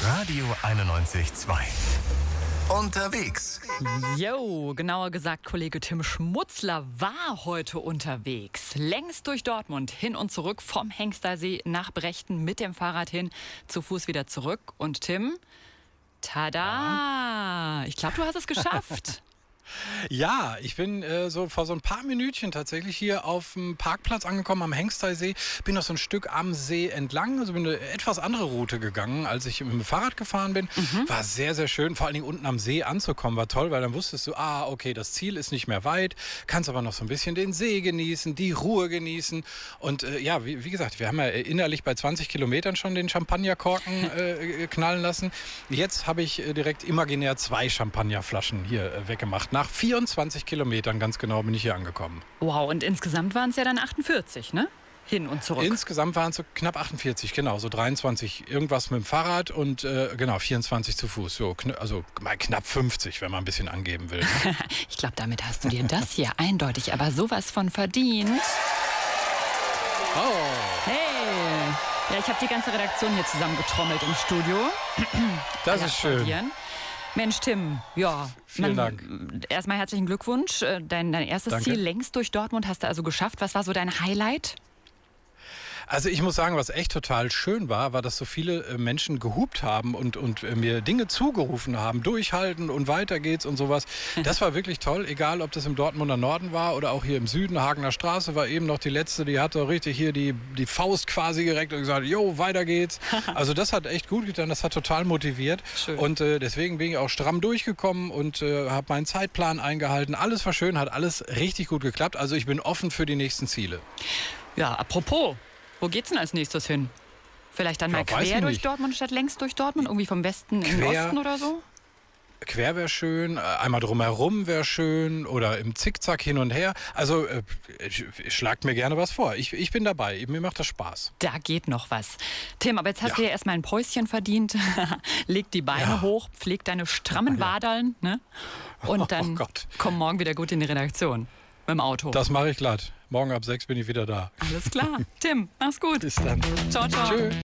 Radio 91.2. Unterwegs. Jo, genauer gesagt, Kollege Tim Schmutzler war heute unterwegs. Längst durch Dortmund, hin und zurück vom Hengstersee nach Brechten mit dem Fahrrad hin, zu Fuß wieder zurück. Und Tim, tada! Ich glaube, du hast es geschafft. Ja, ich bin vor so ein paar Minütchen tatsächlich hier auf dem Parkplatz angekommen am Hengstersee. Bin noch so ein Stück am See entlang, also bin eine etwas andere Route gegangen, als ich mit dem Fahrrad gefahren bin. War sehr, sehr schön, vor allen Dingen unten am See anzukommen, war toll, weil dann wusstest du, okay, das Ziel ist nicht mehr weit, kannst aber noch so ein bisschen den See genießen, die Ruhe genießen. Und wie gesagt, wir haben ja innerlich bei 20 Kilometern schon den Champagnerkorken knallen lassen. Jetzt habe ich direkt imaginär 2 Champagnerflaschen hier weggemacht. Nach 24 Kilometern, ganz genau, bin ich hier angekommen. Wow, und insgesamt waren es ja dann 48, ne? Hin und zurück. Insgesamt waren es so knapp 48, genau, so 23 irgendwas mit dem Fahrrad und 24 zu Fuß. So, also mal knapp 50, wenn man ein bisschen angeben will. Ich glaube, damit hast du dir das hier eindeutig aber sowas von verdient. Oh. Hey! Ja, ich habe die ganze Redaktion hier zusammengetrommelt im Studio. Das ist schön. Mensch, Tim, ja. Vielen Dank. Erstmal herzlichen Glückwunsch. Dein erstes Ziel längst durch Dortmund hast du also geschafft. Was war so dein Highlight? Also ich muss sagen, was echt total schön war, dass so viele Menschen gehupt haben und mir Dinge zugerufen haben, durchhalten und weiter geht's und sowas. Das war wirklich toll, egal ob das im Dortmunder Norden war oder auch hier im Süden. Hagener Straße war eben noch die letzte, die hatte richtig hier die Faust quasi gereckt und gesagt, jo, weiter geht's. Also das hat echt gut getan, das hat total motiviert. Schön. Und deswegen bin ich auch stramm durchgekommen und habe meinen Zeitplan eingehalten. Alles war schön, hat alles richtig gut geklappt. Also ich bin offen für die nächsten Ziele. Ja, apropos. Wo geht's denn als nächstes hin? Vielleicht dann mal quer durch Dortmund statt längs durch Dortmund? Irgendwie vom Westen in den Osten oder so? Quer wäre schön, einmal drumherum wäre schön oder im Zickzack hin und her. Also schlagt mir gerne was vor. Ich bin dabei, mir macht das Spaß. Da geht noch was. Tim, aber jetzt hast du ja erstmal ein Päuschen verdient. Leg die Beine hoch, pfleg deine strammen Wadeln, ne? Und dann komm morgen wieder gut in die Redaktion. Mit dem Auto. Das mache ich glatt. Morgen ab 6 bin ich wieder da. Alles klar. Tim, mach's gut. Bis dann. Ciao, ciao. Tschö.